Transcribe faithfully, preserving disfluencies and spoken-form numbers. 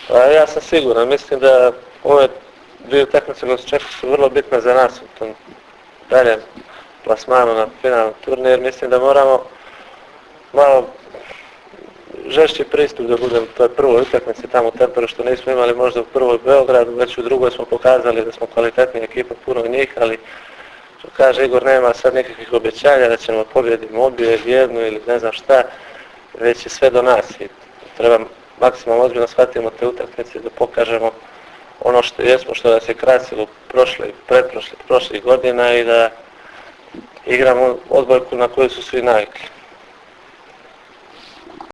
A ja sam siguran, mislim da ove dvije utakmice koje su čekali su vrlo bitne za nas u tom daljem plasmanu na finalni turnir. Mislim da moramo malo žešći pristup da budemo u toj prvoj utakmici tamo u Temperu, što nismo imali možda u prvoj Beogradu, već u drugoj smo pokazali da smo kvalitetnija ekipa, puno njih, ali što kaže Igor, nema sad nekakvih obećanja da ćemo pobjediti obje, jednu ili ne znam šta, već je sve do nas i treba maksimalno ozbiljno shvatimo te utakmice da pokažemo ono što jesmo, što nas je krasilo prošle, pretprošle, prošlih godina i da igramo odbojku na koju su svi navikli.